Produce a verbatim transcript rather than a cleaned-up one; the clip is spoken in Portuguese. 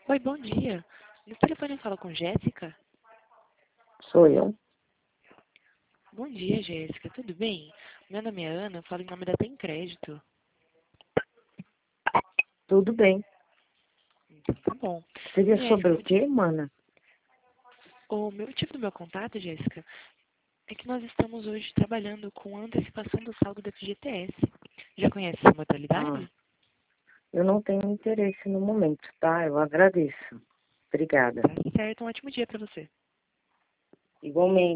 Oi, bom dia. No telefone eu falo com Jéssica? Sou eu. Bom dia, Jéssica. Tudo bem? Meu nome é Ana, eu falo em nome da Tem Crédito. Tudo bem. Então tá bom. Seria sobre Jéssica, o o motivo, quê, mana? o motivo do meu contato, Jéssica, é que nós estamos hoje trabalhando com antecipação do saldo da F G T S. Já conhece essa Ah, modalidade? eu não tenho interesse no momento, tá? Eu agradeço. Obrigada. Tá certo, um ótimo dia para você. Igualmente.